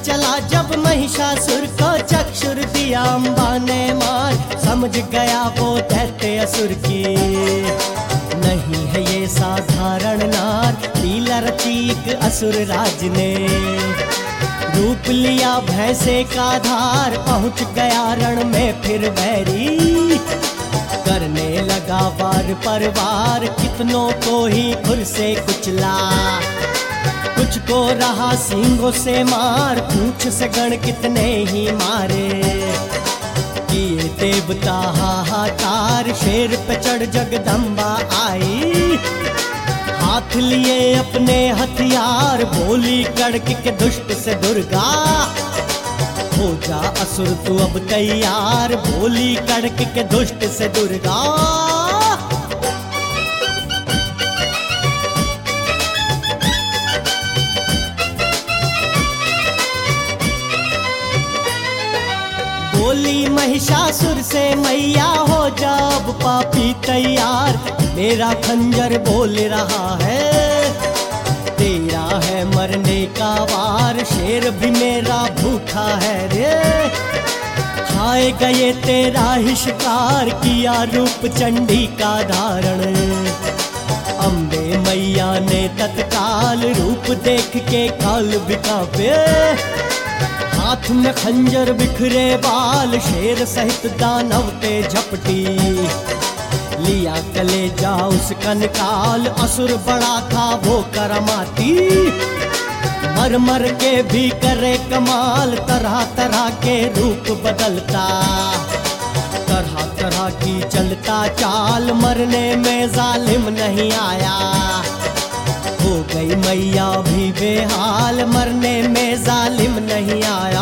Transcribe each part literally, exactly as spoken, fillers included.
चला जब महिषासुर को चक्षुर दिया अम्बा ने मार, समझ गया वो दैत्य असुर की नहीं है ये साधारण नार। लीला रची एक असुर राज ने, रूप लिया भैंसे का धार, पहुंच गया रण में फिर बैरी, करने लगा वार पर वार, कितनों को ही खुर से कुचला, कुछ को रहा सींगों से मार, पूंछ से गण कितने ही मारे, किए देवता हाहाकार, शेर पे चढ़ जगदम्बा आई, हाथ लिए अपने हथियार, बोली कड़क के दुष्ट से दुर्गा, हो जा असुर तू अब तैयार, बोली कड़क के दुष्ट से दुर्गा। बोली महिषासुर से मैया हो जा अब पापी तैयार, मेरा खंजर बोल रहा है तेरा है मरने का वार, शेर भी मेरा भूखा है रे, खाए गए तेरा ही शिकार, किया रूप चंडी का धारण, अम्बे मैया ने तत्काल रूप देख के काल भी कांपे, हाथ में खंजर बिखरे बाल, शेर सहित दानव पे झपटी, लिया कलेजा उसका निकाल, असुर बड़ा था वो करमाती, मर मर के भी करे कमाल, तरह तरह के रूप बदलता, तरह तरह की चलता चाल, मरने में जालिम नहीं आया, हो गई मैया भी बेहाल, मरने में जालिम नहीं आया।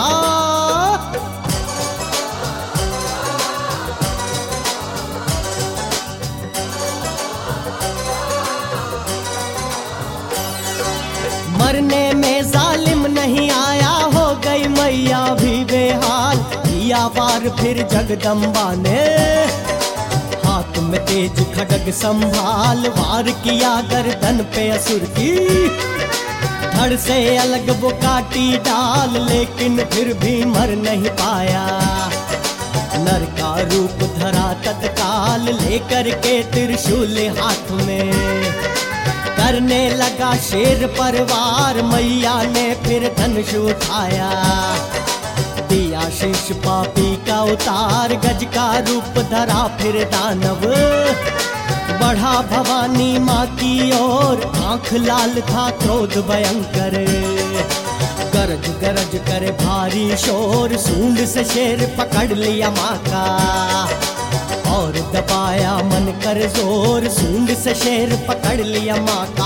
मरने में जालिम नहीं आया, हो गई मैया भी बेहाल, किया वार फिर जगदम्बा ने, हाथ में तेज खड्ग संभाल, वार किया गर्दन पे असुर की, धड़ से अलग वो काटी डाल, लेकिन फिर भी मर नहीं पाया, नर का रूप धरा तत्काल, लेकर के त्रिशूल हाथ में, करने लगा शेर पर वार, मैया ने फिर धनुष उठाया, दिया शेष पापी का उतार, गज का रूप धरा फिर दानव, बढ़ा भवानी माँ की ओर, आंख लाल था क्रोध भयंकर, गरज गरज करे भारी शोर, सूंड से शेर पकड़ लिया माँ का, और दबाया मन कर जोर, सूंड से शेर पकड़ लिया माँ का।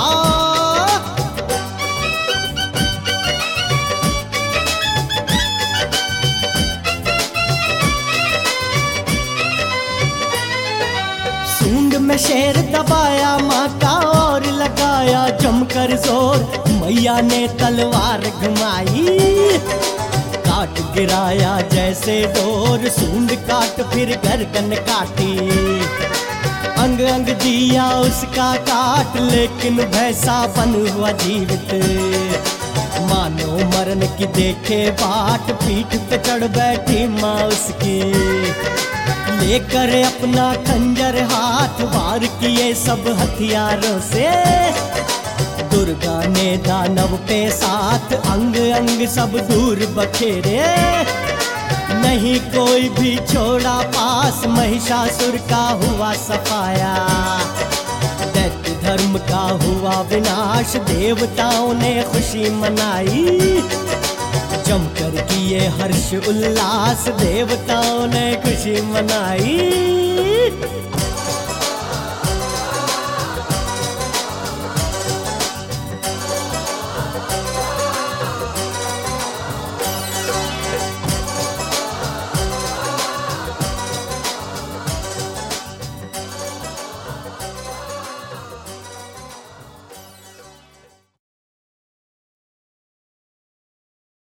सूंड में शेर दबाया माँ का, और लगाया जमकर जोर, मैया ने तलवार घुमाई, काट गिराया जैसे डोर, सूंड काट फिर गर्दन काटी, अंग अंग दिया उसका काट, लेकिन भैंसा बन हुआ जीवित, मानो मरण की देखे बाट, पीठ पे चढ़ बैठी माँ उसकी, लेकर अपना खंजर हाथ, वार किए सब हथियारों से, दुर्गा ने दानव पे साथ, अंग अंग सब दूर बखेरे, नहीं कोई भी छोड़ा पास, महिषासुर का हुआ सफाया, दैत्य धर्म का हुआ विनाश, देवताओं ने खुशी मनाई, जमकर किए हर्ष उल्लास, देवताओं ने खुशी मनाई।